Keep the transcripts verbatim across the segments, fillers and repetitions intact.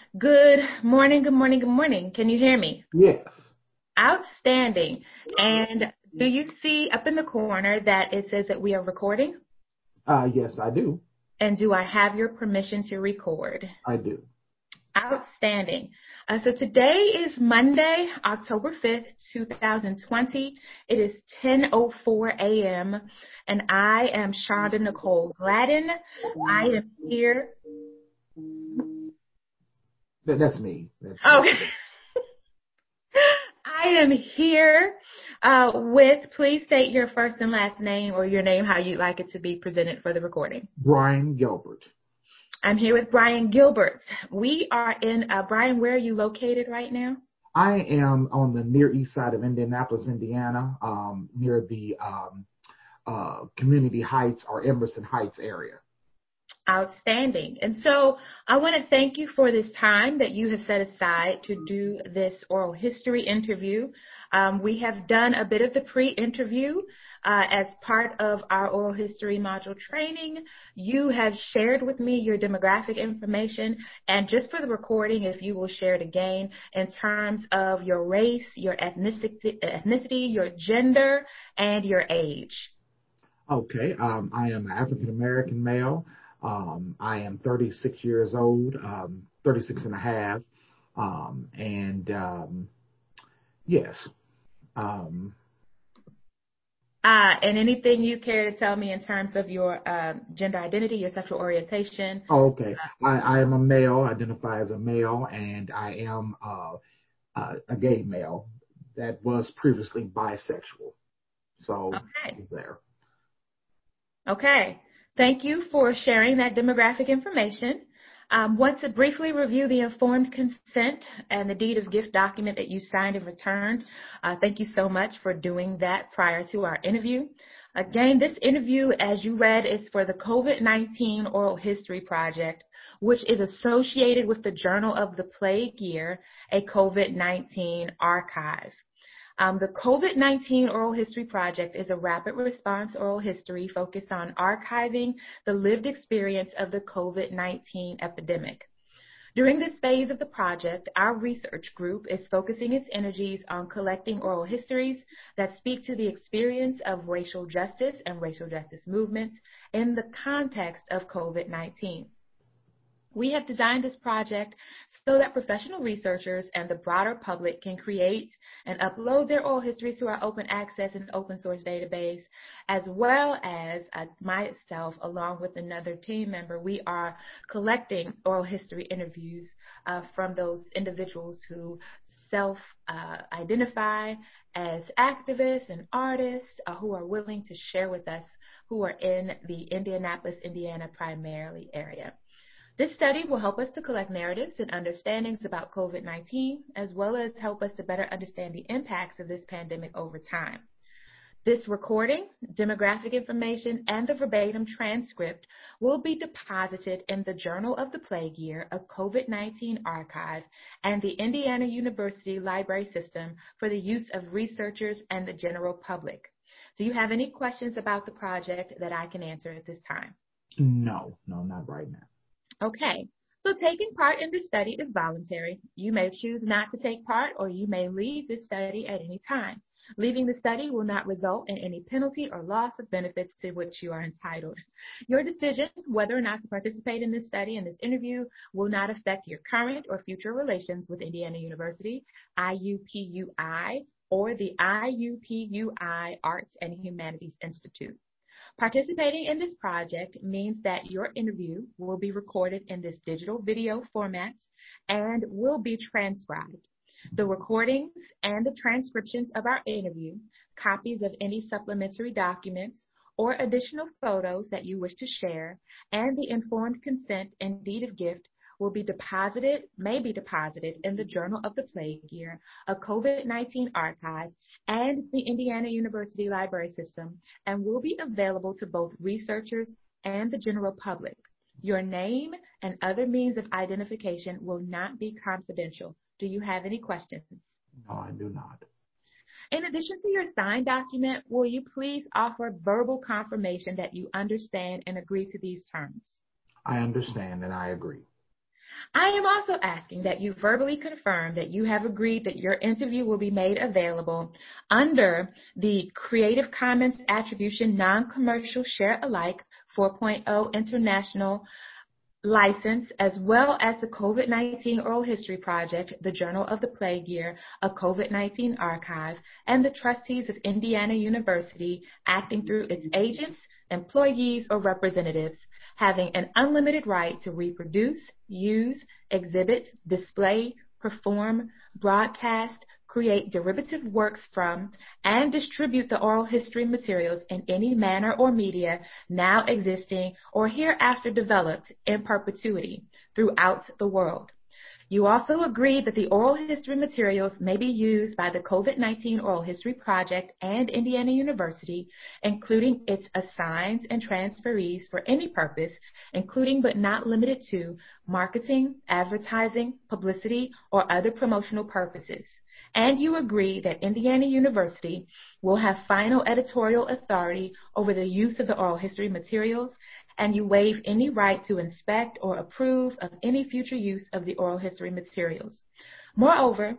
Good morning, good morning, good morning. Can you hear me? Yes. Outstanding. And do you see up in the corner that it says that we are recording? Uh, yes, I do. And do I have your permission to record? I do. Outstanding. Uh, so today is Monday, October fifth, twenty twenty. It is ten oh four a.m. and I am Shonda Nicole Gladden. I am here. That, that's me. That's Okay. I am here uh, with, please state your first and last name or your name, how you'd like it to be presented for the recording. Brian Gilbert. I'm here with Brian Gilbert. We are in, uh, Brian, where are you located right now? I am on the near east side of Indianapolis, Indiana, um, near the um, uh, Community Heights or Emerson Heights area. Outstanding. And so I want to thank you for this time that you have set aside to do this oral history interview. Um, we have done a bit of the pre-interview uh, as part of our oral history module training. You have shared with me your demographic information, and just for the recording, if you will share it again in terms of your race, your ethnicity, ethnicity, your gender, and your age. Okay. Um, I am an African American male. Um, I am thirty-six years old, um, thirty-six and a half. Um, and um, yes. Um, Uh, and anything you care to tell me in terms of your uh, gender identity, your sexual orientation? oh, okay. I, I am a male, identify as a male, and I am uh, uh, a gay male that was previously bisexual. So Okay. is there. Okay. Thank you for sharing that demographic information. Um, want to briefly review the informed consent and the deed of gift document that you signed and returned. Uh, thank you so much for doing that prior to our interview. Again, this interview, as you read, is for the COVID nineteen Oral History Project, which is associated with the Journal of the Plague Year, a COVID nineteen archive. Um, the COVID nineteen Oral History Project is a rapid response oral history focused on archiving the lived experience of the COVID nineteen epidemic. During this phase of the project, our research group is focusing its energies on collecting oral histories that speak to the experience of racial justice and racial justice movements in the context of COVID nineteen. We have designed this project so that professional researchers and the broader public can create and upload their oral histories to our open access and open source database, as well as uh, myself, along with another team member. We are collecting oral history interviews uh, from those individuals who self-identify uh, as activists and artists uh, who are willing to share with us, who are in the Indianapolis, Indiana primarily area. This study will help us to collect narratives and understandings about COVID nineteen, as well as help us to better understand the impacts of this pandemic over time. This recording, demographic information, and the verbatim transcript will be deposited in the Journal of the Plague Year, a COVID nineteen archive, and the Indiana University Library System for the use of researchers and the general public. Do you have any questions about the project that I can answer at this time? No, no, not right now. Okay, so taking part in this study is voluntary. You may choose not to take part, or you may leave this study at any time. Leaving the study will not result in any penalty or loss of benefits to which you are entitled. Your decision whether or not to participate in this study and this interview will not affect your current or future relations with Indiana University, I U P U I, or the I U P U I Arts and Humanities Institute. Participating in this project means that your interview will be recorded in this digital video format and will be transcribed. The recordings and the transcriptions of our interview, copies of any supplementary documents, or additional photos that you wish to share, and the informed consent and deed of gift will be deposited, may be deposited in the Journal of the Plague Year, a COVID nineteen archive, and the Indiana University Library System, and will be available to both researchers and the general public. Your name and other means of identification will not be confidential. Do you have any questions? No, I do not. In addition to your signed document, will you please offer verbal confirmation that you understand and agree to these terms? I understand and I agree. I am also asking that you verbally confirm that you have agreed that your interview will be made available under the Creative Commons Attribution Non-Commercial Share Alike four point oh International license, as well as the COVID nineteen Oral History Project, the Journal of the Plague Year, a COVID nineteen archive, and the trustees of Indiana University acting through its agents, employees, or representatives, having an unlimited right to reproduce, use, exhibit, display, perform, broadcast, create derivative works from, and distribute the oral history materials in any manner or media now existing or hereafter developed in perpetuity throughout the world. You also agree that the oral history materials may be used by the COVID nineteen Oral History Project and Indiana University, including its assigns and transferees for any purpose, including but not limited to marketing, advertising, publicity, or other promotional purposes. And you agree that Indiana University will have final editorial authority over the use of the oral history materials, and you waive any right to inspect or approve of any future use of the oral history materials. Moreover,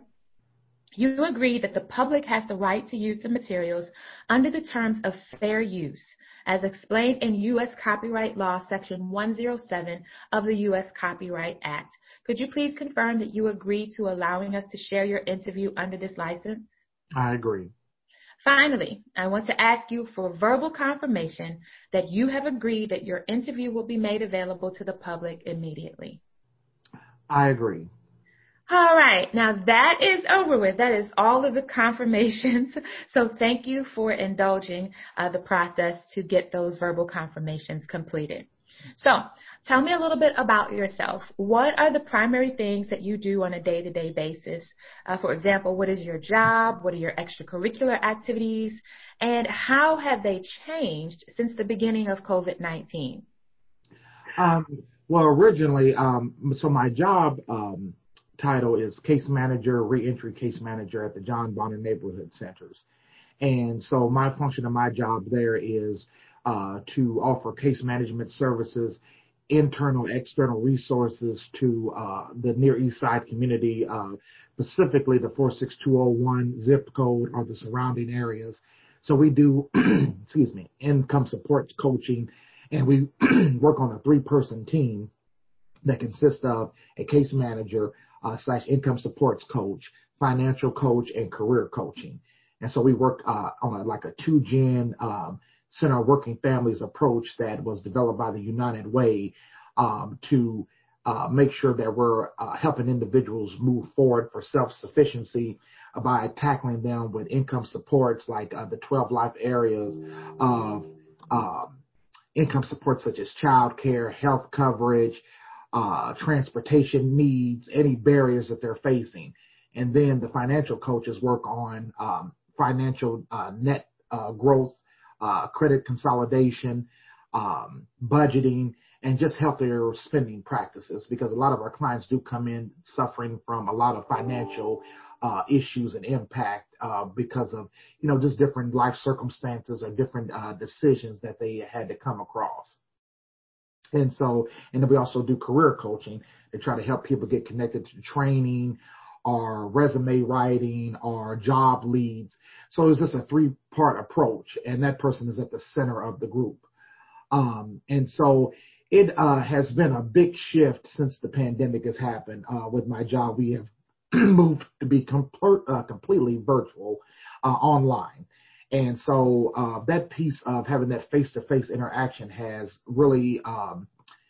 you agree that the public has the right to use the materials under the terms of fair use, as explained in U S Copyright Law, Section one oh seven of the U S Copyright Act. Could you please confirm that you agree to allowing us to share your interview under this license? I agree. Finally, I want to ask you for verbal confirmation that you have agreed that your interview will be made available to the public immediately. I agree. All right. Now that is over with. That is all of the confirmations. So thank you for indulging uh, the process to get those verbal confirmations completed. So tell me a little bit about yourself. What are the primary things that you do on a day-to-day basis? Uh, for example, what is your job? What are your extracurricular activities? And how have they changed since the beginning of COVID nineteen? Um, well, originally, um, so my job um, title is Case Manager, Reentry Case Manager at the John Bonner Neighborhood Centers. And so my function of my job there is uh, to offer case management services, internal, external resources to uh, the Near East Side community, uh, specifically the four six two oh one zip code or the surrounding areas. So we do, excuse me, income support coaching, and we work on a three-person team that consists of a case manager uh, slash income supports coach, financial coach, and career coaching. And so we work uh, on a, like a two-gen um, Center of Working Families approach that was developed by the United Way um, to uh, make sure that we're uh, helping individuals move forward for self-sufficiency uh, by tackling them with income supports like uh, the twelve life areas of um, income supports such as child care, health coverage, uh, transportation needs, any barriers that they're facing. And then the financial coaches work on um, financial uh, net uh, growth, uh, credit consolidation, um, budgeting, and just healthier spending practices, because a lot of our clients do come in suffering from a lot of financial uh, issues and impact uh, because of, you know, just different life circumstances or different uh, decisions that they had to come across. And so, and then we also do career coaching to try to help people get connected to training or resume writing or job leads. So it's just a three-part approach, and that person is at the center of the group. Um, and so it uh, has been a big shift since the pandemic has happened. Uh, with my job, we have moved to be com- uh, completely virtual, uh, online. And so uh, that piece of having that face-to-face interaction has really um,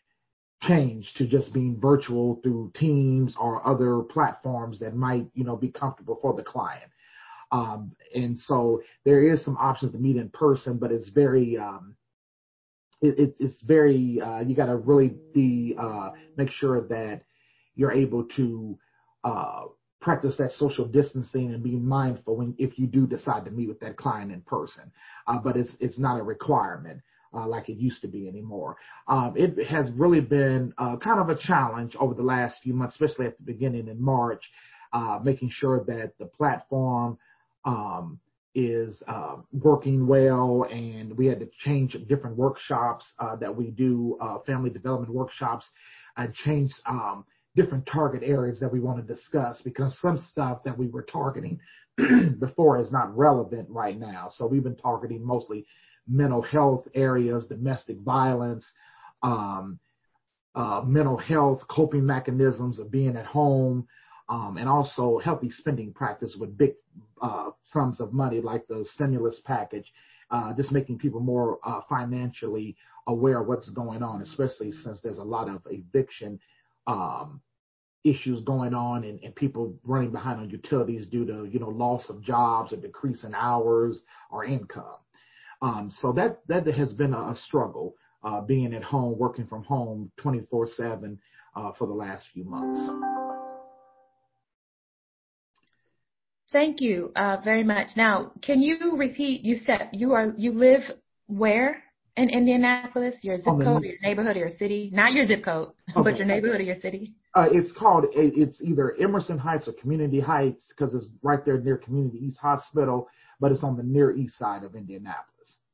changed to just being virtual through Teams or other platforms that might, you know, be comfortable for the client. Um, and so there is some options to meet in person, but it's very, um, it, it, it's very, uh, you got to really be, uh, make sure that you're able to uh, practice that social distancing and be mindful when, if you do decide to meet with that client in person. Uh, but it's it's not a requirement uh, like it used to be anymore. Um, it has really been uh, kind of a challenge over the last few months, especially at the beginning in March, uh, making sure that the platform um, is uh, working well, and we had to change different workshops uh, that we do, uh, family development workshops, and change um, different target areas that we want to discuss, because some stuff that we were targeting before is not relevant right now. So we've been targeting mostly mental health areas, domestic violence, um, uh, mental health, coping mechanisms of being at home, um, and also healthy spending practice with big uh, sums of money like the stimulus package, uh, just making people more uh, financially aware of what's going on, especially since there's a lot of eviction um, issues going on, and, and people running behind on utilities due to, you know, loss of jobs or decrease in hours or income. Um, so that, that has been a, a struggle, uh, being at home, working from home twenty-four seven uh, for the last few months. Thank you uh, very much. Now, can you repeat, you said you are, you live where in Indianapolis? Your zip On code, the, or your neighborhood, or your city? Not your zip code, okay. but your neighborhood or your city? Uh, it's called, it's either Emerson Heights or Community Heights, because it's right there near Community East Hospital, but it's on the near east side of Indianapolis.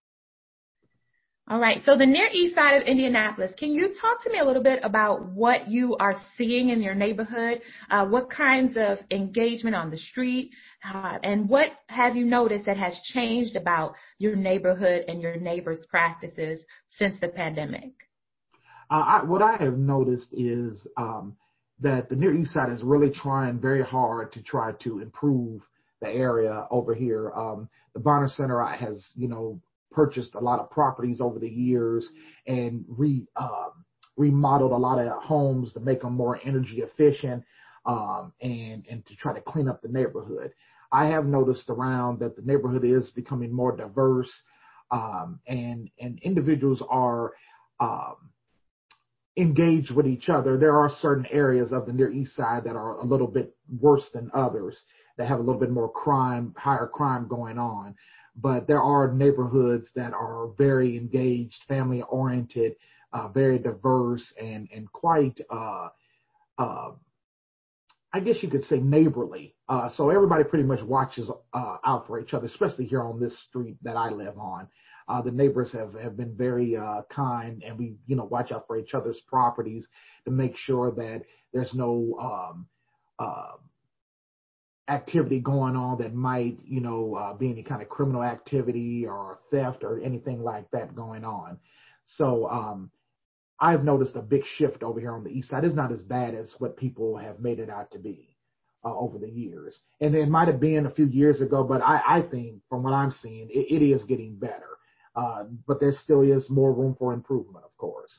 All right. So the near east side of Indianapolis, can you talk to me a little bit about what you are seeing in your neighborhood? Uh, what kinds of engagement on the street, uh, and what have you noticed that has changed about your neighborhood and your neighbors' practices since the pandemic? Uh, I, what I have noticed is um, that the Near East Side is really trying very hard to try to improve the area over here. Um, the Bonner Center has, you know, purchased a lot of properties over the years and re um, remodeled a lot of homes to make them more energy efficient, um, and and to try to clean up the neighborhood. I have noticed around that the neighborhood is becoming more diverse, um, and and individuals are um, engaged with each other. There are certain areas of the Near East Side that are a little bit worse than others, that have a little bit more crime, higher crime going on. But there are neighborhoods that are very engaged, family oriented, uh, very diverse, and and quite, uh, uh, I guess you could say, neighborly. Uh, so everybody pretty much watches uh, out for each other, especially here on this street that I live on. Uh, the neighbors have, have been very uh, kind, and we, you know, watch out for each other's properties to make sure that there's no um, uh, activity going on that might, you know, uh, be any kind of criminal activity or theft or anything like that going on. So um, I've noticed a big shift over here on the east side. It's not as bad as what people have made it out to be uh, over the years. And it might have been a few years ago, but I, I think from what I'm seeing, it, it is getting better. Uh, but there still is more room for improvement, of course.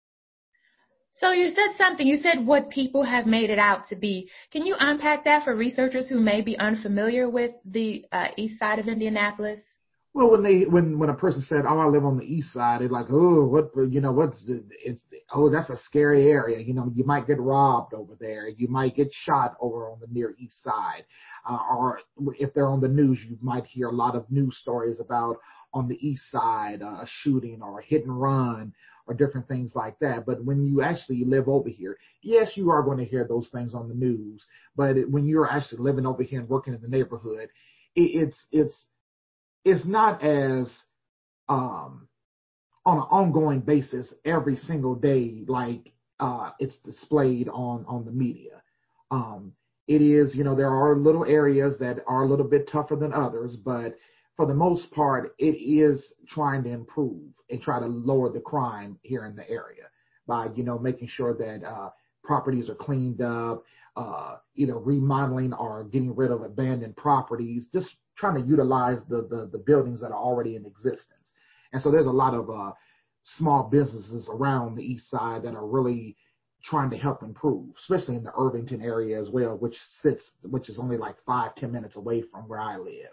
So you said something, you said what people have made it out to be. Can you unpack that for researchers who may be unfamiliar with the uh, east side of Indianapolis? Well, when they when when a person said, "Oh, I live on the east side," they're like, "Oh, what? You know, what's the? It's oh, that's a scary area. You know, you might get robbed over there. You might get shot over on the near east side, uh, or if they're on the news, you might hear a lot of news stories about on the east side uh, a shooting or a hit and run or different things like that." But when you actually live over here, yes, you are going to hear those things on the news. But it, when you're actually living over here and working in the neighborhood, it, it's it's it's not as um, on an ongoing basis every single day like uh, it's displayed on on the media. Um, it is, you know, there are little areas that are a little bit tougher than others, but for the most part, it is trying to improve and try to lower the crime here in the area by, you know, making sure that uh, properties are cleaned up, uh, either remodeling or getting rid of abandoned properties, just trying to utilize the, the, the buildings that are already in existence. And so there's a lot of uh, small businesses around the east side that are really trying to help improve, especially in the Irvington area as well, which sits, which is only like five, ten minutes away from where I live.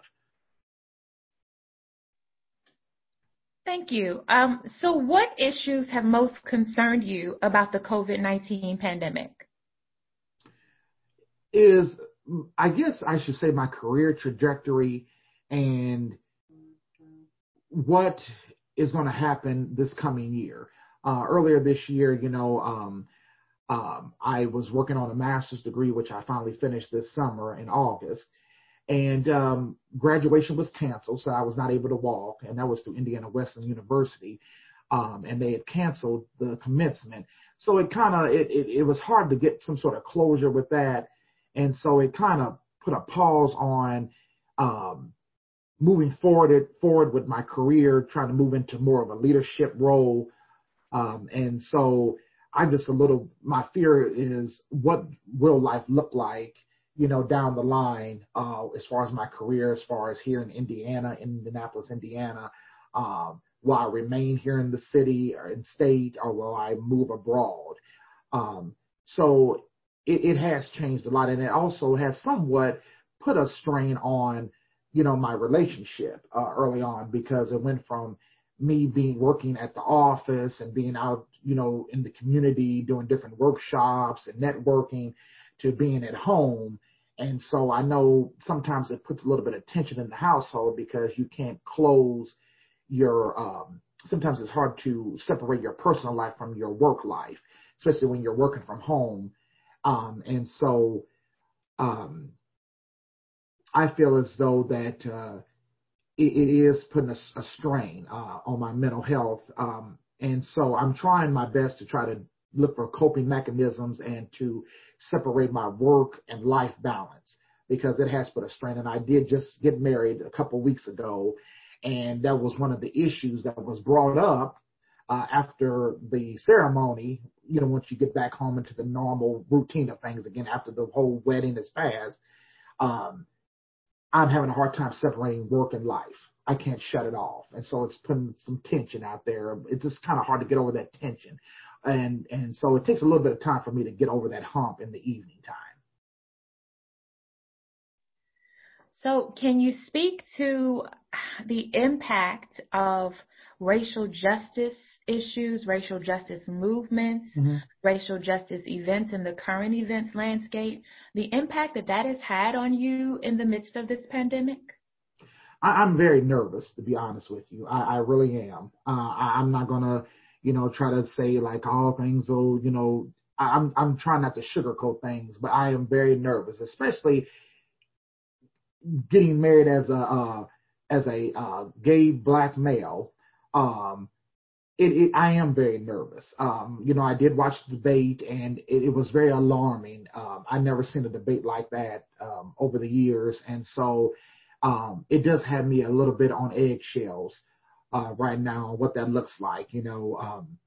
Thank you. Um, so what issues have most concerned you about the COVID nineteen pandemic? Is, I guess I should say, my career trajectory and what is going to happen this coming year. Uh, earlier this year, you know, um, um, I was working on a master's degree, which I finally finished this summer in August. And um, graduation was canceled, so I was not able to walk, and that was through Indiana Wesleyan University. Um, and they had canceled the commencement. So it kind of, it, it, it was hard to get some sort of closure with that. And so it kind of put a pause on um, moving forward, forward with my career, trying to move into more of a leadership role. Um, and so I'm just a little, my fear is what will life look like, you know, down the line, uh, as far as my career, as far as here in Indiana, Indianapolis, Indiana. Um, will I remain here in the city or in state, or will I move abroad? Um, so it, it has changed a lot, and it also has somewhat put a strain on, you know, my relationship uh, early on, because it went from me being working at the office and being out, you know, in the community doing different workshops and networking to being at home. And so I know sometimes it puts a little bit of tension in the household because you can't close your, um, sometimes it's hard to separate your personal life from your work life, especially when you're working from home. Um, and so um, I feel as though that uh, it, it is putting a, a strain uh, on my mental health. Um, and so I'm trying my best to try to look for coping mechanisms and to separate my work and life balance, because it has put a strain. And I did just get married a couple weeks ago, and that was one of the issues that was brought up uh, after the ceremony. You know, once you get back home into the normal routine of things again, after the whole wedding is passed, um, I'm having a hard time separating work and life. I can't shut it off. And so it's putting some tension out there. It's just kind of hard to get over that tension. And, and so it takes a little bit of time for me to get over that hump in the evening time. So can you speak to the impact of racial justice issues, racial justice movements, mm-hmm. racial justice events in the current events landscape, the impact that that has had on you in the midst of this pandemic? I, I'm very nervous, to be honest with you. I, I really am. Uh, I, I'm not going to, you know, try to say like all things will, you know, I, I'm, I'm trying not to sugarcoat things, but I am very nervous, especially getting married as a uh, as a uh, gay black male. Um, it, it, I am very nervous. Um, you know, I did watch the debate, and it, it was very alarming. Um, I never seen a debate like that um, over the years, and so um, it does have me a little bit on eggshells uh, right now. What that looks like, you know. Um,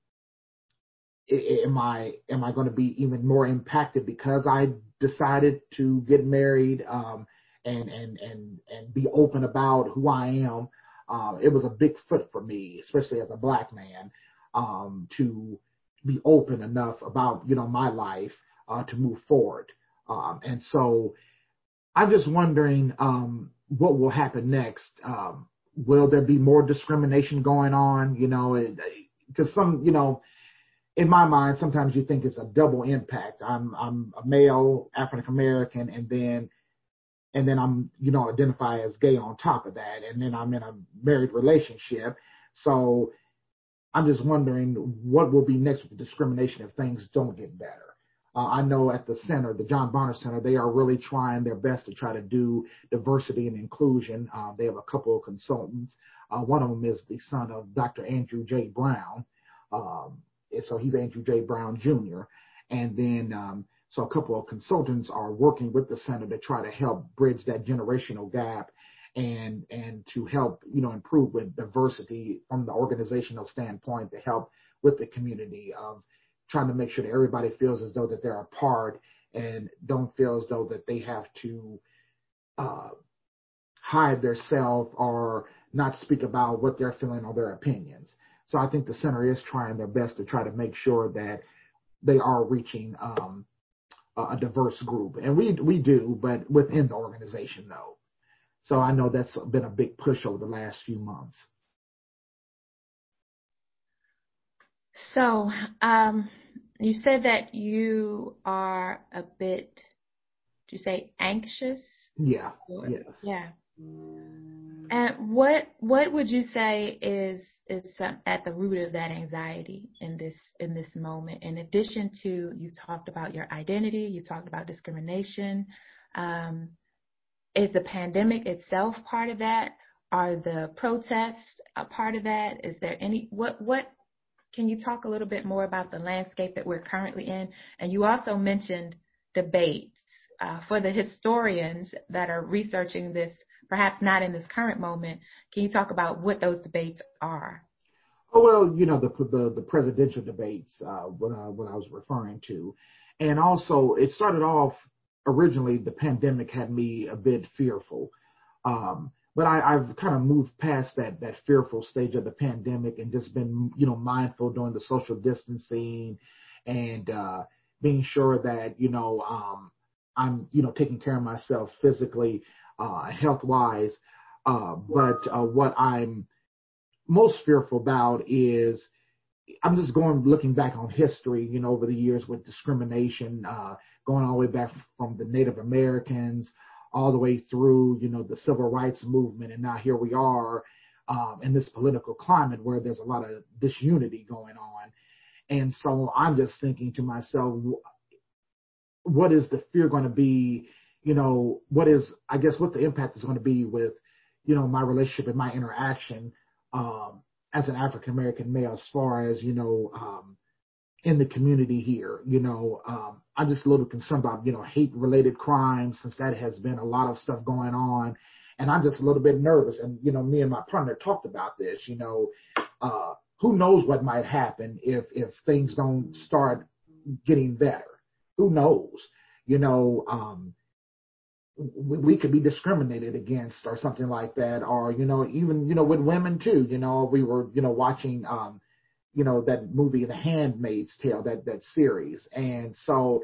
am I am I going to be even more impacted because I decided to get married? Um, and and and and be open about who I am. Uh, it was a big foot for me, especially as a black man, um, to be open enough about, you know, my life uh, to move forward. Um, and so I'm just wondering um, what will happen next. Um, will there be more discrimination going on? You know, because some, you know, in my mind, sometimes you think it's a double impact. I'm I'm a male, African American, and then and then I'm, you know, identify as gay on top of that, and then I'm in a married relationship. So I'm just wondering what will be next with the discrimination if things don't get better. Uh, I know at the center, the John Bonner Center, they are really trying their best to try to do diversity and inclusion. Uh, they have a couple of consultants. Uh, one of them is the son of Doctor Andrew J. Brown. Um, so he's Andrew J. Brown Junior And then um, so a couple of consultants are working with the center to try to help bridge that generational gap and and to help, you know, improve with diversity from the organizational standpoint, to help with the community of trying to make sure that everybody feels as though that they're a part and don't feel as though that they have to uh, hide their self or not speak about what they're feeling or their opinions. So I think the center is trying their best to try to make sure that they are reaching um, a diverse group. And we we do, but within the organization, though. So I know that's been a big push over the last few months. So um, you said that you are a bit, do you say anxious? Yeah, Or, yes. Yeah. And what what would you say is is at the root of that anxiety in this in this moment? In addition to, you talked about your identity, you talked about discrimination. Um, is the pandemic itself part of that? Are the protests a part of that? Is there any what what Can you talk a little bit more about the landscape that we're currently in? And you also mentioned debates. Uh, for the historians that are researching this, perhaps not in this current moment, can you talk about what those debates are? Oh, well, you know, the the, the presidential debates, uh, what, uh, what I was referring to. And also, it started off originally, the pandemic had me a bit fearful. Um, but I, I've kind of moved past that that fearful stage of the pandemic and just been, you know, mindful during the social distancing and uh, being sure that, you know, um, I'm, you know, taking care of myself physically, uh, health wise. Uh, but uh, what I'm most fearful about is I'm just going looking back on history, you know, over the years with discrimination, uh, going all the way back from the Native Americans all the way through, you know, the civil rights movement, and now here we are um, in this political climate where there's a lot of disunity going on, and so I'm just thinking to myself, what is the fear going to be? You know, what is, I guess, what the impact is going to be with, you know, my relationship and my interaction um, as an African American male, as far as, you know, um, in the community here. You know, um, I'm just a little concerned about, you know, hate related crimes, since that has been a lot of stuff going on. And I'm just a little bit nervous. And, you know, me and my partner talked about this, you know, uh, who knows what might happen if, if things don't start getting better. Who knows? You know, um, we, we could be discriminated against or something like that. Or, you know, even, you know, with women too, you know, we were, you know, watching, um, you know, that movie, The Handmaid's Tale, that, that series. And so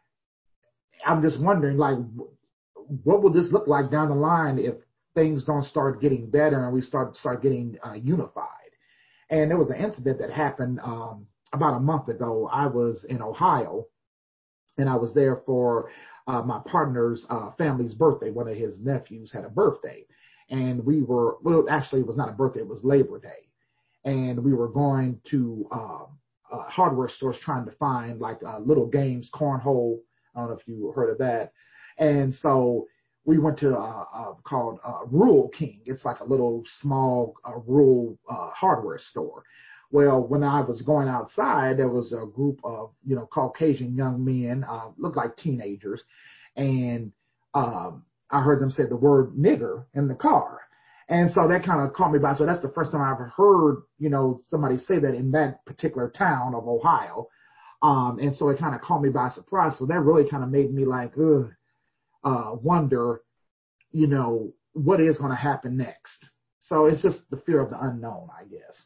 I'm just wondering, like, what will this look like down the line if things don't start getting better and we start, start getting uh, unified? And there was an incident that happened um, about a month ago. I was in Ohio, and I was there for uh, my partner's uh, family's birthday. One of his nephews had a birthday, and we were, well, actually, it was not a birthday, it was Labor Day. And we were going to um, uh, hardware stores trying to find like uh, little games, cornhole. I don't know if you heard of that. And so we went to uh, uh, called uh, Rural King. It's like a little small uh, rural uh, hardware store. Well, when I was going outside, there was a group of, you know, Caucasian young men, uh, looked like teenagers, and um, I heard them say the word nigger in the car. And so that kind of caught me by. So that's the first time I ever heard, you know, somebody say that in that particular town of Ohio. Um, and so it kind of caught me by surprise. So that really kind of made me like, ugh, uh, wonder, you know, what is going to happen next. So it's just the fear of the unknown, I guess.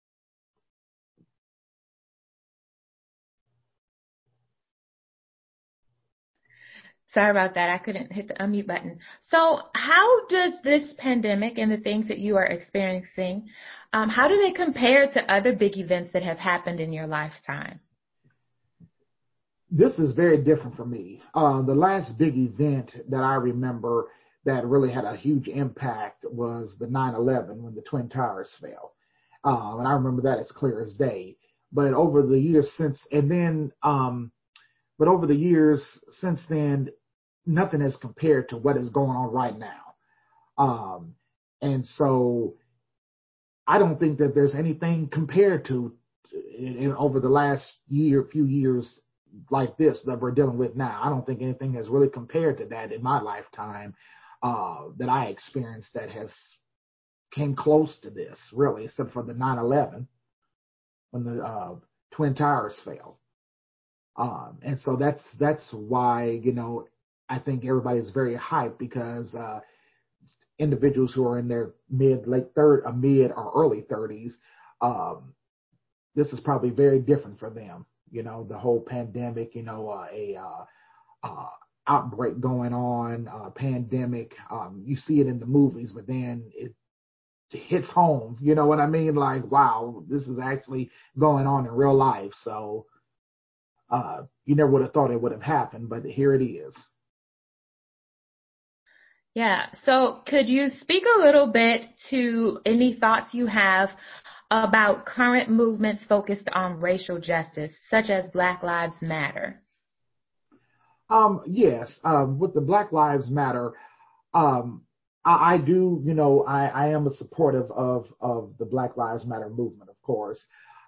Sorry about that. I couldn't hit the unmute button. So how does this pandemic and the things that you are experiencing, um, how do they compare to other big events that have happened in your lifetime? This is very different for me. Uh, the last big event that I remember that really had a huge impact was the nine eleven, when the Twin Towers fell. Uh, and I remember that as clear as day. But over the years since, and then, um, but over the years since then, nothing has compared to what is going on right now. Um, and so I don't think that there's anything compared to in, in, over the last year, few years like this that we're dealing with now. I don't think anything has really compared to that in my lifetime uh, that I experienced that has came close to this, really, except for the nine eleven when the uh, Twin Towers fell. Um, and so that's that's why, you know, I think everybody is very hyped, because uh, individuals who are in their mid, late third, uh, mid or early thirties, um, this is probably very different for them. You know, the whole pandemic, you know, uh, a uh, uh, outbreak going on, uh, pandemic. Um, you see it in the movies, but then it hits home. You know what I mean? Like, wow, this is actually going on in real life. So uh, you never would have thought it would have happened, but here it is. Yeah. So could you speak a little bit to any thoughts you have about current movements focused on racial justice, such as Black Lives Matter? Um, yes, um, with the Black Lives Matter, um, I, I do, you know, I, I am a supportive of, of the Black Lives Matter movement, of course.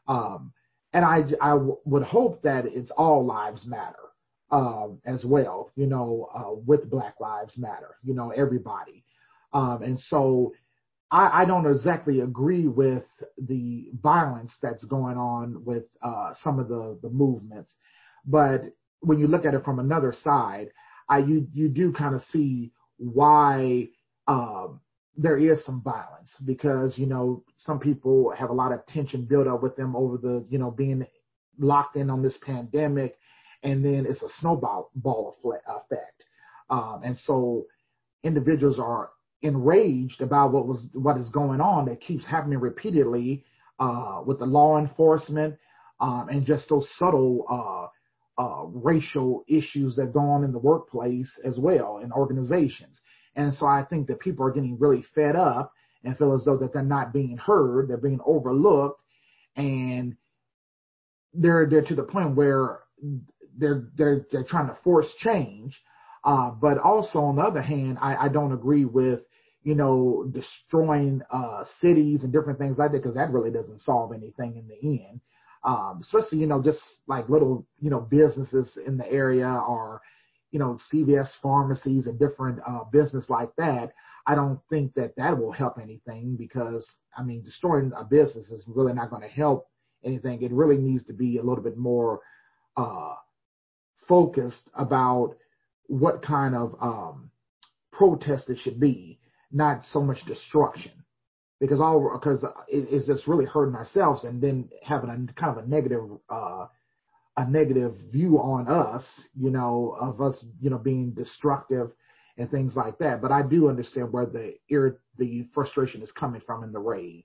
Um, and I, I w- would hope that it's all lives matter um, as well, you know, uh, with Black Lives Matter, you know, everybody. Um, and so I, I don't exactly agree with the violence that's going on with uh, some of the, the movements. But when you look at it from another side, I, you, you do kind of see why um, there is some violence because, you know, some people have a lot of tension built up with them over the, you know, being locked in on this pandemic. And then it's a snowball ball effect. Um, and so individuals are enraged about what was what is going on that keeps happening repeatedly uh, with the law enforcement um, and just those subtle uh, uh, racial issues that go on in the workplace as well in organizations. And so I think that people are getting really fed up and feel as though that they're not being heard, they're being overlooked, and they're they're to the point where they're they're they're trying to force change. Uh, but also on the other hand, I, I don't agree with, you know, destroying uh, cities and different things like that because that really doesn't solve anything in the end. Um, especially, you know, just like little, you know, businesses in the area or, you know, C V S pharmacies and different uh, business like that. I don't think that that will help anything because, I mean, destroying a business is really not going to help anything. It really needs to be a little bit more uh, focused about what kind of um, protest it should be, not so much destruction, because all because it, it's just really hurting ourselves, and then having a kind of a negative uh, a negative view on us, you know, of us, you know, being destructive and things like that. But I do understand where the ir- the frustration is coming from and the rage.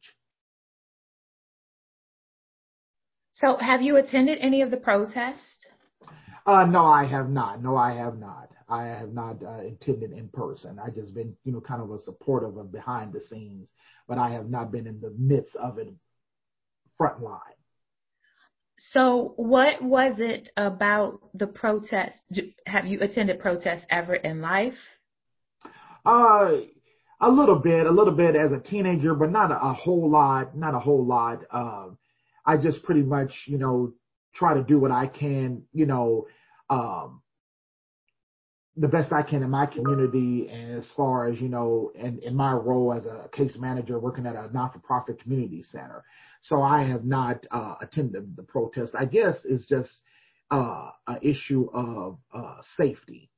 So, have you attended any of the protests? Uh, no, I have not. No, I have not. I have not uh, attended in person. I just been, you know, kind of a supportive of behind the scenes, but I have not been in the midst of it front line. So, what was it about the protest? Do- Have you attended protests ever in life? Uh, a little bit, a little bit as a teenager, but not a, a whole lot, not a whole lot. Um, I just pretty much, you know, try to do what I can, you know, um, the best I can in my community and as far as, you know, in, in my role as a case manager working at a not-for-profit community center. So I have not uh, attended the protest. I guess it's just uh, an issue of uh, safety.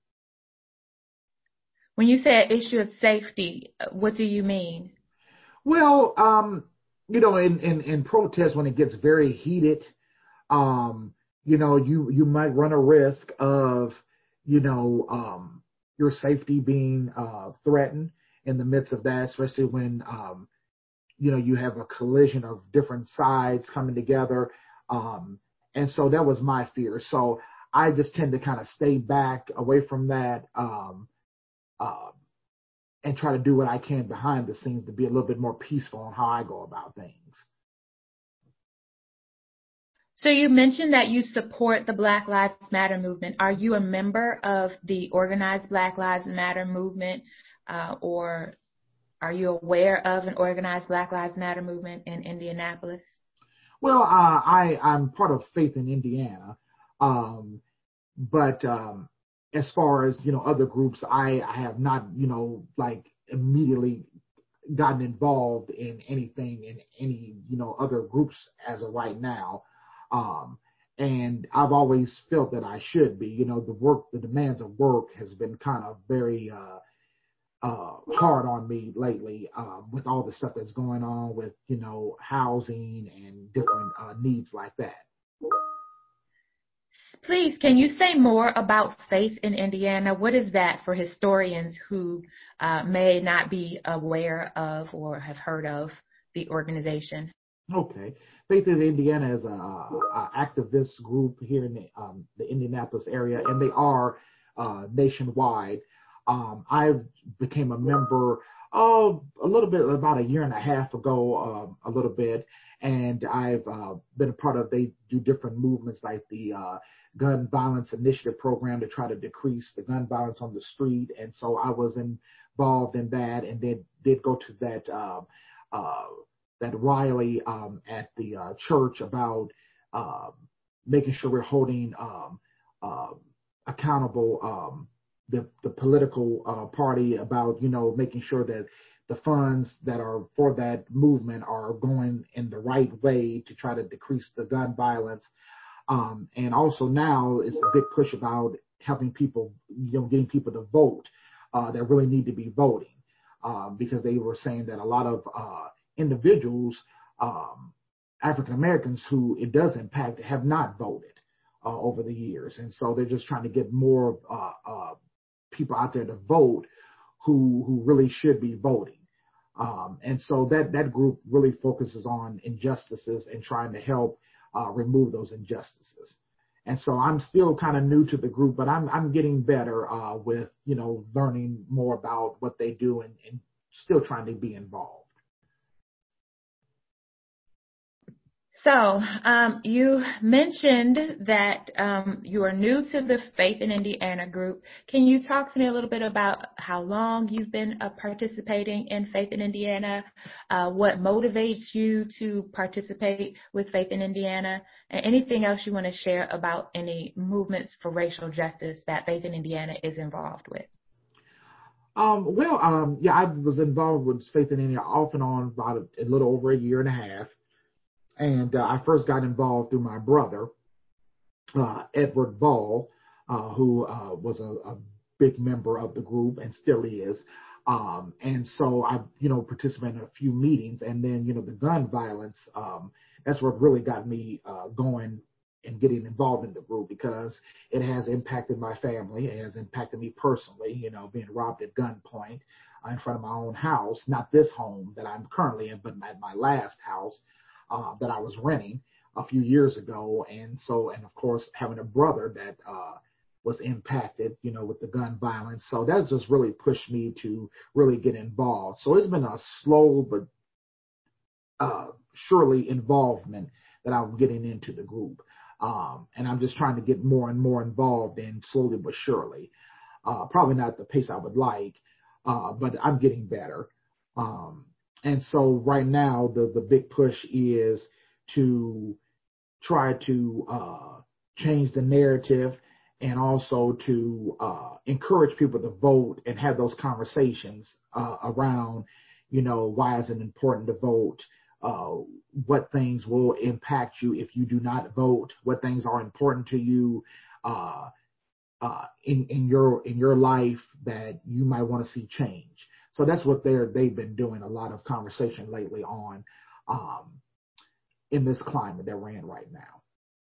When you say issue of safety, uh, what do you mean? Well, um, you know, in, in, in protests, when it gets very heated, um, you know, you, you might run a risk of, you know, um, your safety being uh, threatened in the midst of that, especially when, um, you know, you have a collision of different sides coming together. Um, and so that was my fear. So I just tend to kind of stay back away from that um, uh, and try to do what I can behind the scenes to be a little bit more peaceful on how I go about things. So, you mentioned that you support the Black Lives Matter movement. Are you a member of the organized Black Lives Matter movement, uh, or are you aware of an organized Black Lives Matter movement in Indianapolis? Well, uh, I, I'm part of Faith in Indiana. Um, but um, as far as, you know, other groups, I, I have not, you know, like immediately gotten involved in anything in any, you know, other groups as of right now. Um, and I've always felt that I should be, you know, the work, the demands of work has been kind of very uh, uh, hard on me lately um, with all the stuff that's going on with, you know, housing and different uh, needs like that. Please, can you say more about Faith in Indiana? What is that for historians who uh, may not be aware of or have heard of the organization? Okay. Faith in Indiana is a, a activist group here in the, um, the Indianapolis area, and they are uh, nationwide. Um, I became a member oh, a little bit about a year and a half ago, um, a little bit, and I've uh, been a part of. They do different movements like the uh, Gun Violence Initiative program to try to decrease the gun violence on the street, and so I was involved in that, and then did go to that. Uh, uh, that rally um, at the uh, church about uh, making sure we're holding um, uh, accountable um, the the political uh, party about you know making sure that the funds that are for that movement are going in the right way to try to decrease the gun violence. Um, and also now it's a big push about helping people, you know, getting people to vote uh, that really need to be voting uh, because they were saying that a lot of uh, individuals, um, African Americans who it does impact, have not voted uh, over the years. And so they're just trying to get more uh, uh, people out there to vote who who really should be voting. Um, and so that, that group really focuses on injustices and trying to help uh, remove those injustices. And so I'm still kind of new to the group, but I'm I'm getting better uh, with, you know, learning more about what they do and, and still trying to be involved. So um, you mentioned that um, you are new to the Faith in Indiana group. Can you talk to me a little bit about how long you've been uh, participating in Faith in Indiana, uh, what motivates you to participate with Faith in Indiana, and anything else you want to share about any movements for racial justice that Faith in Indiana is involved with? Um, well, um, yeah, I was involved with Faith in Indiana off and on about a, a little over a year and a half. And uh, I first got involved through my brother, uh, Edward Ball, uh, who uh, was a, a big member of the group and still is. Um, and so I, you know, participated in a few meetings. And then, you know, the gun violence, um, that's what really got me uh, going and getting involved in the group because it has impacted my family. It has impacted me personally, you know, being robbed at gunpoint uh, in front of my own house, not this home that I'm currently in, but at my last house. Uh, that I was renting a few years ago. And so, and of course, having a brother that uh, was impacted, you know, with the gun violence. So that just really pushed me to really get involved. So it's been a slow but uh, surely involvement that I'm getting into the group. Um, and I'm just trying to get more and more involved in slowly but surely. Uh, probably not at the pace I would like, uh, but I'm getting better. Um, And so right now, the, the big push is to try to uh, change the narrative and also to uh, encourage people to vote and have those conversations uh, around, you know, why is it important to vote? Uh, what things will impact you if you do not vote? What things are important to you uh, uh, in, in your in your life that you might want to see change? So that's what they're, they've been doing a lot of conversation lately on um, in this climate that we're in right now.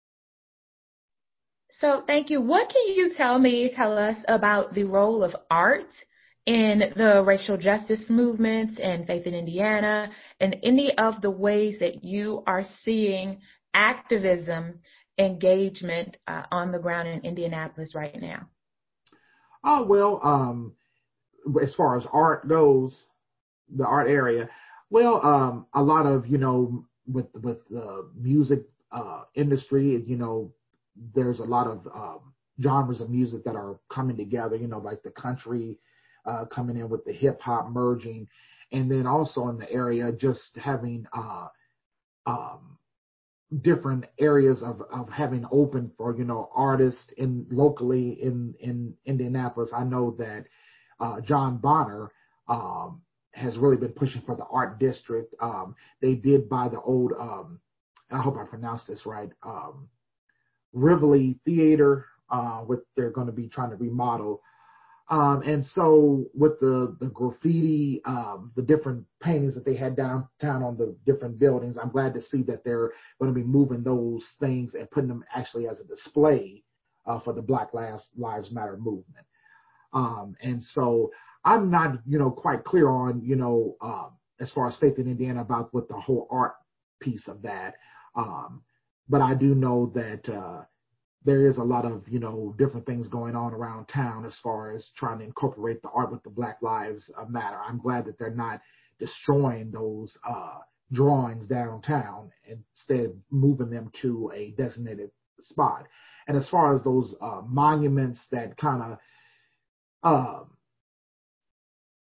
So thank you. What can you tell me, tell us about the role of art in the racial justice movements and Faith in Indiana and any of the ways that you are seeing activism engagement uh, on the ground in Indianapolis right now? Oh, well, um, as far as art goes, the art area, well, um, a lot of, you know, with with the music uh, industry, you know, there's a lot of um, genres of music that are coming together, you know, like the country uh, coming in with the hip hop merging. And then also in the area, just having uh, um, different areas of, of having open for, you know, artists in locally in, in Indianapolis. I know that uh, John Bonner um, has really been pushing for the art district. Um, they did buy the old, um, I hope I pronounced this right, um, Rivoli Theater, uh, which they're going to be trying to remodel. Um, and so with the, the graffiti, um, the different paintings that they had downtown on the different buildings, I'm glad to see that they're going to be moving those things and putting them actually as a display uh, for the Black Lives, Lives Matter movement. Um, and so I'm not, you know, quite clear on, you know, um, as far as Faith in Indiana about what the whole art piece of that. Um, but I do know that uh, there is a lot of, you know, different things going on around town as far as trying to incorporate the art with the Black Lives Matter. I'm glad that they're not destroying those uh, drawings downtown, instead moving them to a designated spot. And as far as those uh, monuments that kind of um,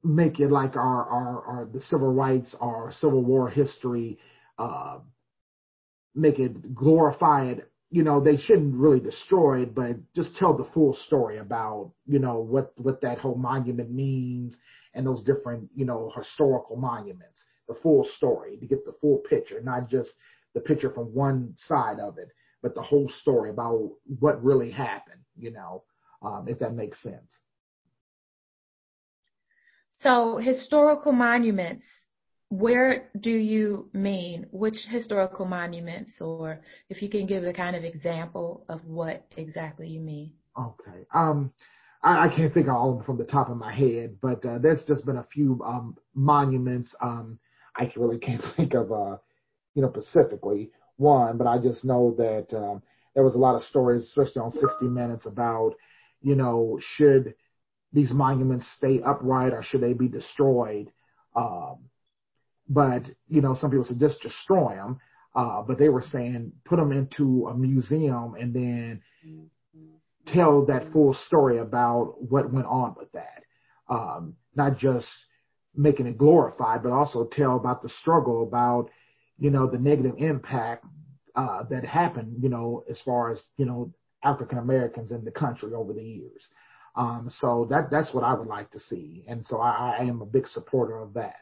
make it like our, our, our the civil rights or Civil War history, uh, make it glorify it. You know, they shouldn't really destroy it, but just tell the full story about, you know, what, what that whole monument means and those different, you know, historical monuments, the full story to get the full picture, not just the picture from one side of it, but the whole story about what really happened, you know, um, if that makes sense. So historical monuments, where do you mean? Which historical monuments, or if you can give a kind of example of what exactly you mean? Okay. Um, I, I can't think of all of them from the top of my head, but uh, there's just been a few um, monuments. Um, I really can't think of, uh, you know, specifically one, but I just know that um, there was a lot of stories, especially on sixty minutes, about, you know, should these monuments stay upright or should they be destroyed? Um, but, you know, some people said just destroy them. Uh, but they were saying put them into a museum and then tell that full story about what went on with that. Um, not just making it glorified, but also tell about the struggle, about, you know, the negative impact uh, that happened, you know, as far as, you know, African Americans in the country over the years. Um, so that that's what I would like to see. And so I, I am a big supporter of that.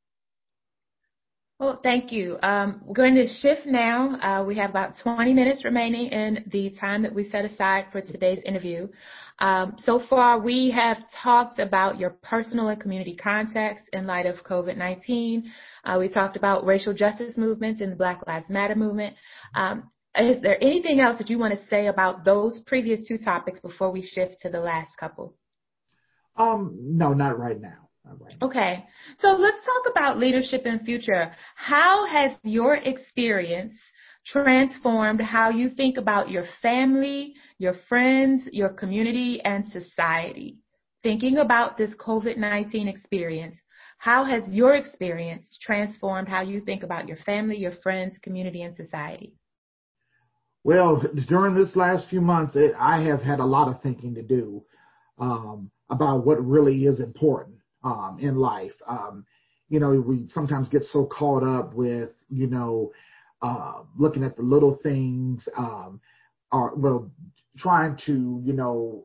Well, thank you. Um, we're going to shift now. Uh, we have about twenty minutes remaining in the time that we set aside for today's interview. Um, so far, we have talked about your personal and community context in light of COVID nineteen. Uh, we talked about racial justice movements and the Black Lives Matter movement. Um, is there anything else that you want to say about those previous two topics before we shift to the last couple? Um, no, not right now. Not right now. Okay, so let's talk about leadership in future. How has your experience transformed how you think about your family, your friends, your community, and society? Thinking about this COVID nineteen experience, how has your experience transformed how you think about your family, your friends, community, and society? Well, during this last few months, it, I have had a lot of thinking to do um, about what really is important um, in life. Um, you know, we sometimes get so caught up with, you know, uh, looking at the little things, um, or well, trying to, you know,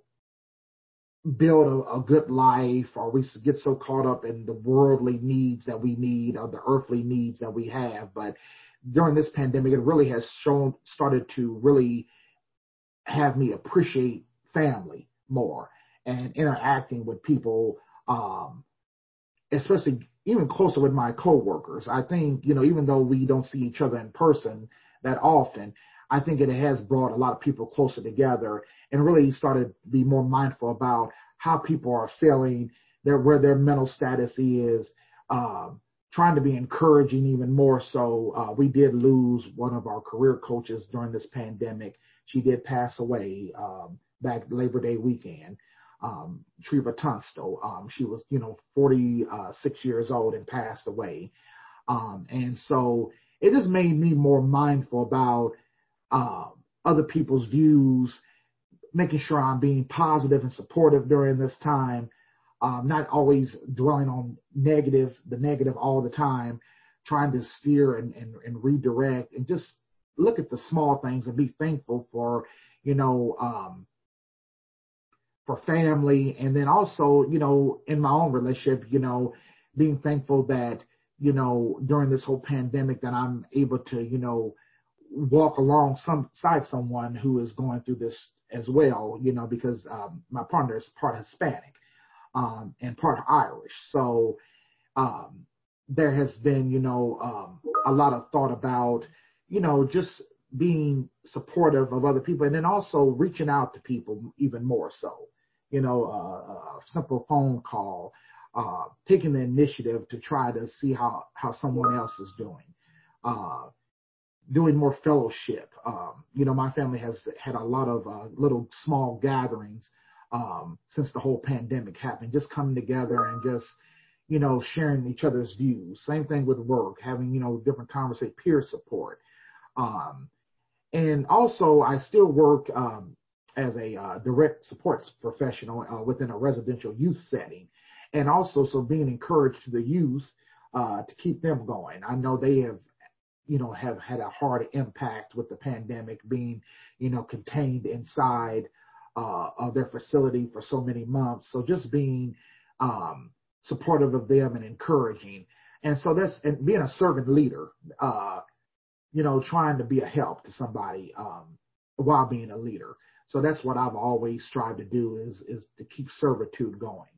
build a, a good life, or we get so caught up in the worldly needs that we need or the earthly needs that we have. But during this pandemic, it really has shown, started to really have me appreciate family more and interacting with people, um, especially even closer with my coworkers. I think, you know, even though we don't see each other in person that often, I think it has brought a lot of people closer together and really started to be more mindful about how people are feeling, their, where their mental status is, um, trying to be encouraging even more so. Uh, we did lose one of our career coaches during this pandemic. She did pass away um, back Labor Day weekend. Um, Treva Tunstall. Um, she was, you know, forty-six years old and passed away. Um, and so it just made me more mindful about uh, other people's views, making sure I'm being positive and supportive during this time, um, not always dwelling on negative, the negative all the time, trying to steer and, and, and redirect and just look at the small things and be thankful for, you know, um, for family. And then also, you know, in my own relationship, you know, being thankful that, you know, during this whole pandemic that I'm able to, you know, walk alongside someone who is going through this as well, you know, because um, my partner is part Hispanic um, and part Irish. So um, there has been, you know, um, a lot of thought about, you know, just being supportive of other people and then also reaching out to people even more so, you know, uh, a simple phone call, uh, taking the initiative to try to see how, how someone else is doing. Uh, doing more fellowship. Um, you know, my family has had a lot of uh, little small gatherings um, since the whole pandemic happened, just coming together and just, you know, sharing each other's views. Same thing with work, having, you know, different conversation, peer support. Um, and also, I still work um, as a uh, direct supports professional uh, within a residential youth setting. and also so being encouraged to the youth uh, to keep them going. I know they have, you know, have had a hard impact with the pandemic, being, you know, contained inside uh, of their facility for so many months. So just being um, supportive of them and encouraging. And so that's, and being a servant leader, uh, you know, trying to be a help to somebody um, while being a leader. So that's what I've always strived to do, is is to keep servitude going.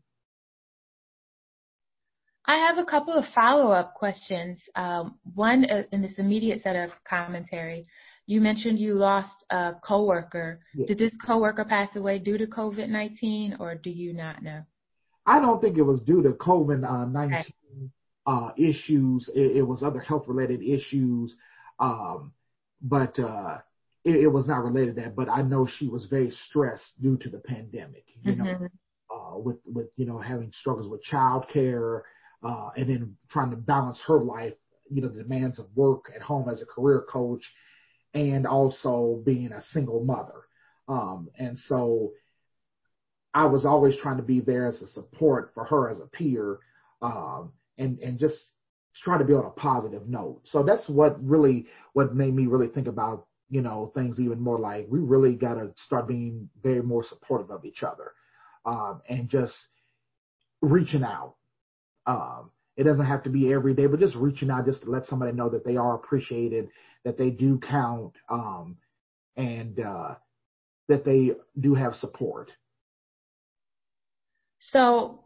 I have a couple of follow-up questions. Um, one, uh, in this immediate set of commentary, you mentioned you lost a coworker. Yeah. Did this coworker pass away due to COVID nineteen, or do you not know? I don't think it was due to COVID nineteen Okay. uh, issues. It, it was other health-related issues, um, but uh, it, it was not related to that. But I know she was very stressed due to the pandemic. You know, Mm-hmm. uh, with with you know having struggles with childcare, uh, and then trying to balance her life, you know, the demands of work at home as a career coach, and also being a single mother. Um, and so I was always trying to be there as a support for her as a peer, um, and and just try to be on a positive note. So that's what really what made me really think about, you know, things even more, like we really got to start being very more supportive of each other, um, and just reaching out. Um, it doesn't have to be every day, but just reaching out just to let somebody know that they are appreciated, that they do count, um, and uh, that they do have support. So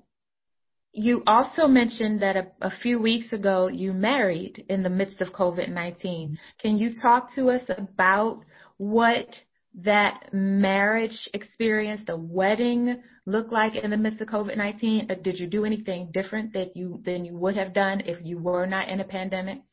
you also mentioned that a, a few weeks ago you married in the midst of COVID nineteen. Can you talk to us about what that marriage experience, the wedding, looked like in the midst of COVID nineteen? Or did you do anything different that you than you would have done if you were not in a pandemic?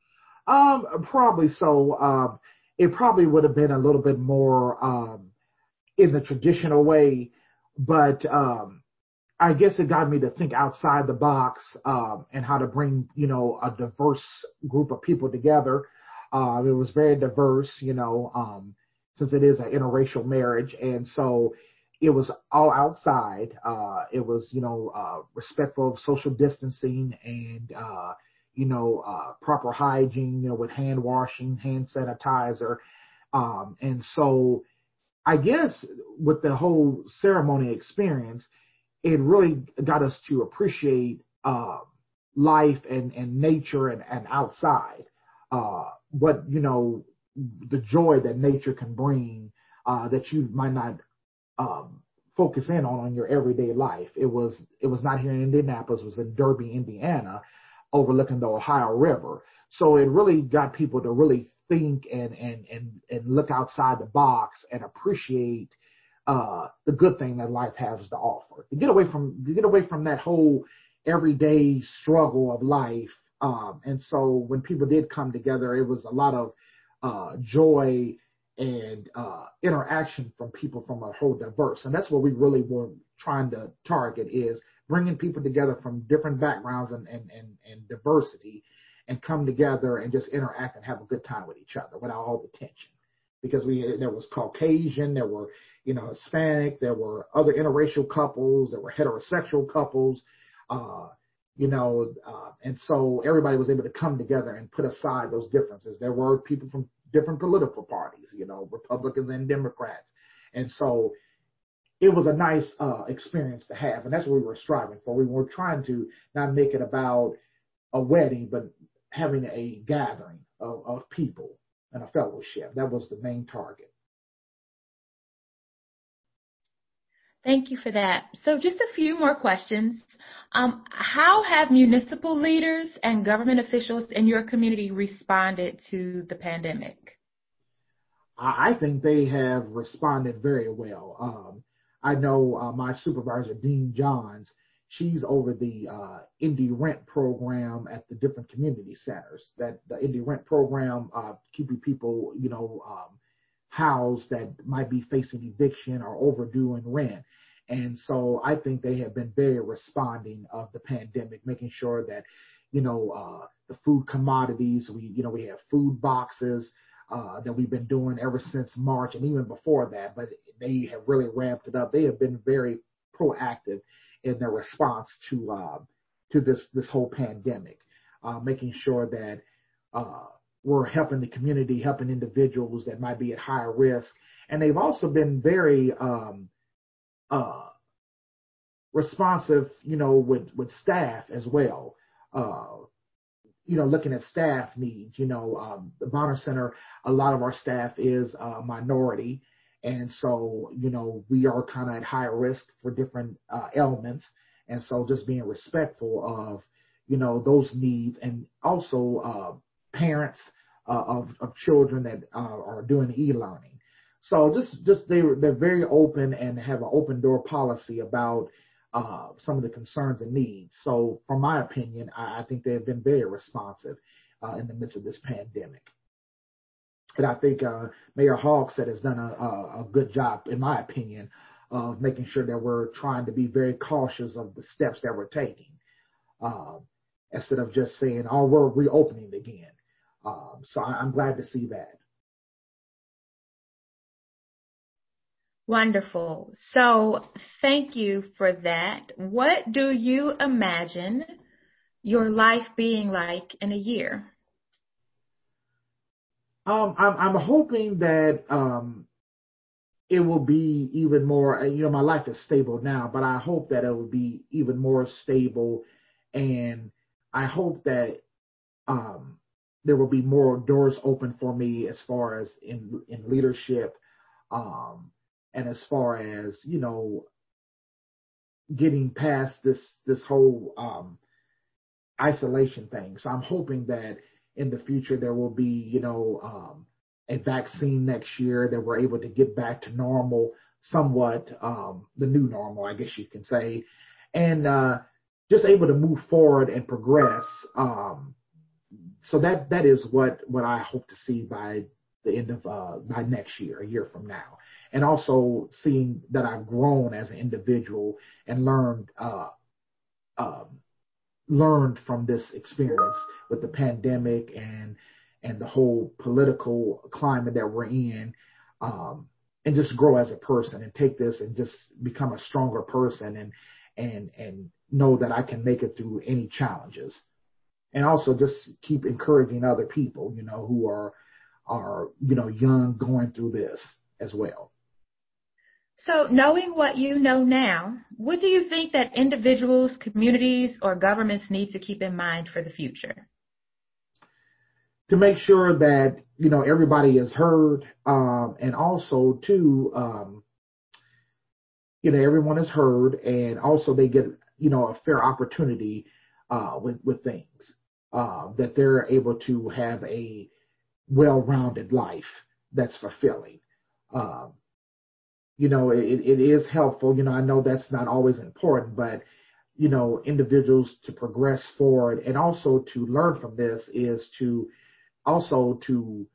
Um, probably so. Um, it probably would have been a little bit more um, in the traditional way, but um, I guess it got me to think outside the box, um, and how to bring, you know, a diverse group of people together. Uh, it was very diverse, you know, um, since it is an interracial marriage, and so it was all outside. Uh, it was, you know, uh, respectful of social distancing, and uh, you know, uh, proper hygiene, you know, with hand washing, hand sanitizer, um, and so I guess with the whole ceremony experience, it really got us to appreciate uh, life and, and nature and, and outside. Uh, what, you know, the joy that nature can bring, uh, that you might not um, focus in on on your everyday life. It was it was not here in Indianapolis. It was in Derby, Indiana, overlooking the Ohio River. So it really got people to really think and and and and look outside the box and appreciate uh, the good thing that life has to offer. To get away from to get away from that whole everyday struggle of life. Um, and so when people did come together, it was a lot of uh, joy and uh, interaction from people from a whole diverse. And that's what we really were trying to target, is bringing people together from different backgrounds and, and, and, and diversity, and come together and just interact and have a good time with each other without all the tension. Because we there was Caucasian, there were, you know, Hispanic, there were other interracial couples, there were heterosexual couples, uh, you know, uh, and so everybody was able to come together and put aside those differences. There were people from different political parties, you know, Republicans and Democrats. And so it was a nice uh, experience to have. And that's what we were striving for. We were trying to not make it about a wedding, but having a gathering of, of people and a fellowship. That was the main target. Thank you for that. So just a few more questions. Um, how have municipal leaders and government officials in your community responded to the pandemic? I think they have responded very well. Um, I know uh, my supervisor, Dean Johns, she's over the uh, Indie Rent program at the different community centers. That the Indie Rent program, uh, keeping people, you know, um, housed that might be facing eviction or overdue in rent. And so I think they have been very responding of the pandemic, making sure that, you know, uh, the food commodities, we, you know, we have food boxes uh, that we've been doing ever since March and even before that, but they have really ramped it up. They have been very proactive in their response to uh, to this this whole pandemic, uh, making sure that uh, we're helping the community, helping individuals that might be at higher risk, and they've also been very um, uh, responsive, you know, with with staff as well. Uh, you know, looking at staff needs, you know, um, the Bonner Center, a lot of our staff is a minority. And so, you know, we are kind of at higher risk for different uh, elements. And so just being respectful of, you know, those needs, and also uh, parents uh, of, of children that uh, are doing e-learning. So just, just they, they're very open and have an open door policy about Uh, some of the concerns and needs. So, from my opinion, I, I think they have been very responsive uh, in the midst of this pandemic. And I think uh, Mayor Hogsett has done a, a, a good job, in my opinion, of making sure that we're trying to be very cautious of the steps that we're taking, uh, instead of just saying, "Oh, we're reopening again." Um, so, I, I'm glad to see that. Wonderful. So thank you for that. What do you imagine your life being like in a year? Um, I'm, I'm hoping that um, it will be even more, you know, my life is stable now, but I hope that it will be even more stable. And I hope that um, there will be more doors open for me as far as in, in leadership, um, and as far as, you know, getting past this, this whole um, isolation thing. So I'm hoping that in the future there will be, you know, um, a vaccine next year, that we're able to get back to normal, somewhat, um, the new normal, I guess you can say, and uh, just able to move forward and progress. Um, so that that is what what I hope to see by the end of uh, by next year, a year from now, and also seeing that I've grown as an individual and learned. Uh, um, learned from this experience with the pandemic and and the whole political climate that we're in, um, and just grow as a person and take this and just become a stronger person, and and and know that I can make it through any challenges, and also just keep encouraging other people, you know, who are are you know young, going through this as well. So knowing what you know now, what do you think that individuals, communities, or governments need to keep in mind for the future? To make sure that, you know, everybody is heard, um, and also to, um, you know, everyone is heard, and also they get, you know, a fair opportunity uh, with with things, uh, that they're able to have a well-rounded life that's fulfilling. Um, you know, it, it is helpful. You know, I know that's not always important, but, you know, individuals to progress forward and also to learn from this is to also to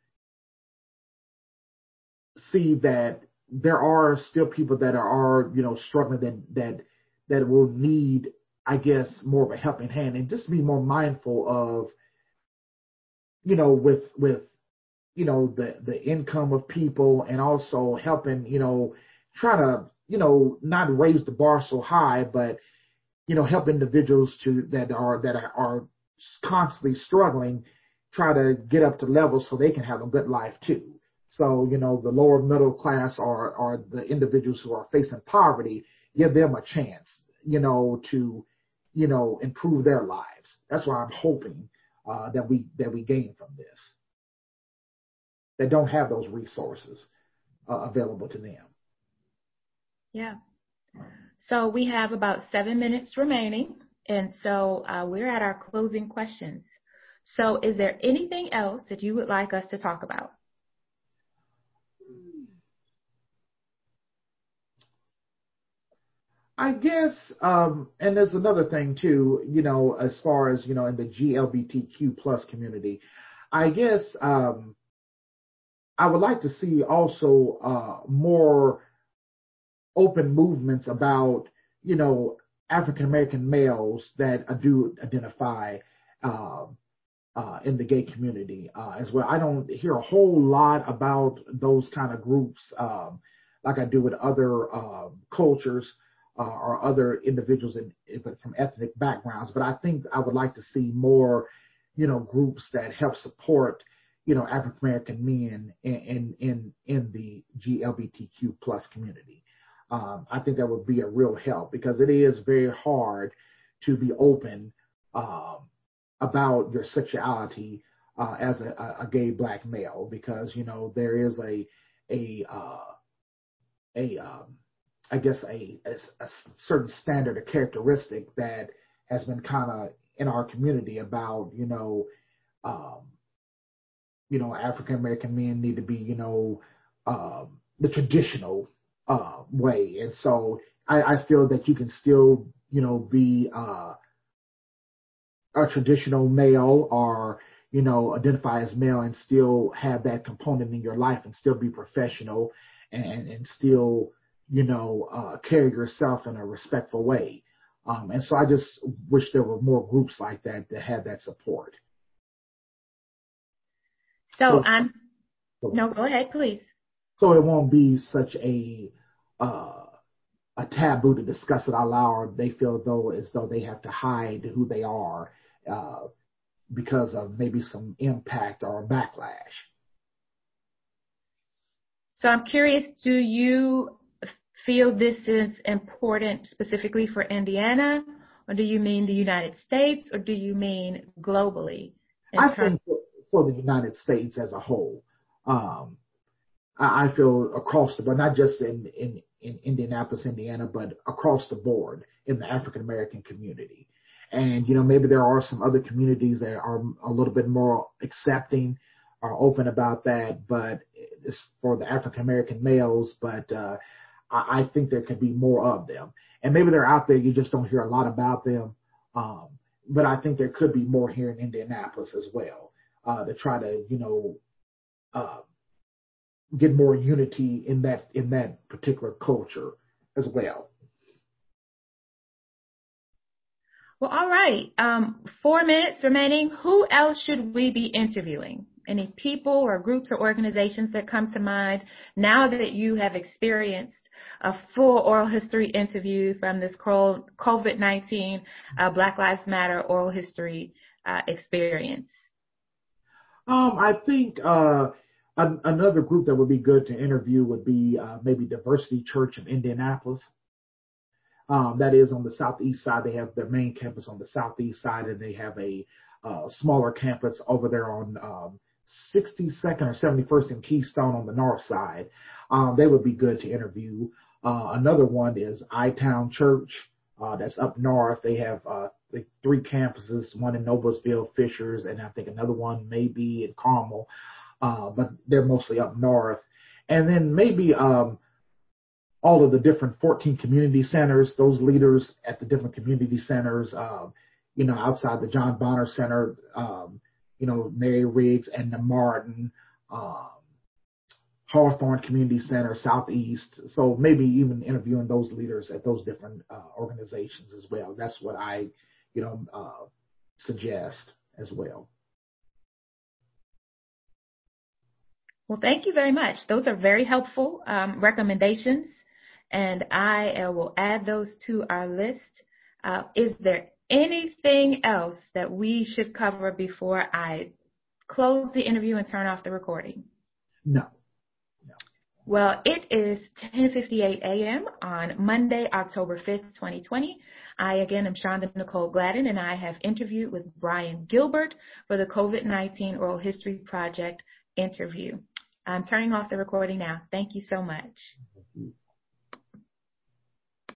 see that there are still people that are, you know, struggling, that, that, that will need, I guess, more of a helping hand, and just be more mindful of, you know, with, with, you know, the, the income of people, and also helping, you know, try to, you know, not raise the bar so high, but, you know, help individuals to that are, that are, are constantly struggling, try to get up to levels so they can have a good life too. So, you know, the lower middle class, or, or the individuals who are facing poverty, give them a chance, you know, to, you know, improve their lives. That's what I'm hoping uh, that we, that we gain from this, that don't have those resources uh, available to them. Yeah. So we have about seven minutes remaining, and so uh, we're at our closing questions. So is there anything else that you would like us to talk about? I guess, um, and there's another thing too, you know, as far as, you know, in the G L B T Q plus community, I guess um, I would like to see also uh, more open movements about, you know, African American males that do identify uh, uh, in the gay community uh, as well. I don't hear a whole lot about those kind of groups, um, like I do with other uh, cultures. uh, or other individuals in, from ethnic backgrounds. But I think I would like to see more, you know, groups that help support, you know, African American men in, in, in, in the G L B T Q plus community. Um, I think that would be a real help because it is very hard to be open um, about your sexuality uh, as a, a gay black male because, you know, there is a, a, uh, a um, I guess, a, a, a certain standard or characteristic that has been kind of in our community about, you know, um, you know, African American men need to be, you know, um, the traditional uh, way. And so I, I feel that you can still, you know, be uh, a traditional male or, you know, identify as male and still have that component in your life and still be professional and, and still, you know, uh, carry yourself in a respectful way. Um, and so I just wish there were more groups like that that had that support. So So, I'm, no, go ahead, please. So it won't be such a, uh, a taboo to discuss it out loud, or they feel though as though they have to hide who they are, uh, because of maybe some impact or backlash. So I'm curious, do you feel this is important specifically for Indiana, or do you mean the United States, or do you mean globally? I think for the United States as a whole, um, I feel across the board, not just in, in, in Indianapolis, Indiana, but across the board in the African American community. And, you know, maybe there are some other communities that are a little bit more accepting or open about that, but it's for the African American males, but uh, I, I think there could be more of them. And maybe they're out there, you just don't hear a lot about them. Um, but I think there could be more here in Indianapolis as well, uh, to try to, you know, uh, get more unity in that in that particular culture as well. Well, all right. Um, four minutes remaining. Who else should we be interviewing? Any people or groups or organizations that come to mind now that you have experienced a full oral history interview from this COVID nineteen uh, Black Lives Matter oral history uh, experience? Um, I think uh, an, another group that would be good to interview would be uh, maybe Diversity Church of Indianapolis. Um, that is on the southeast side. They have their main campus on the southeast side, and they have a uh, smaller campus over there on um, sixty-second or seventy-first and Keystone on the north side. Um, they would be good to interview. Uh, another one is I-Town Church. Uh, that's up north. They have uh, the three campuses, one in Noblesville, Fishers, and I think another one maybe in Carmel, uh, but they're mostly up north. And then maybe um, all of the different fourteen community centers, those leaders at the different community centers, um, you know, outside the John Bonner Center, um, you know, Mary Riggs and the Martin, um, Hawthorne Community Center, Southeast. So maybe even interviewing those leaders at those different uh, organizations as well. That's what I, you know, uh, suggest as well. Well, thank you very much. Those are very helpful um, recommendations, and I uh, will add those to our list. Uh, is there anything else that we should cover before I close the interview and turn off the recording? No. no. Well, it is ten fifty-eight a.m. on Monday, October fifth, twenty twenty. I, again, am Shonda Nicole Gladden, and I have interviewed with Brian Gilbert for the COVID nineteen Oral History Project interview. I'm turning off the recording now. Thank you so much.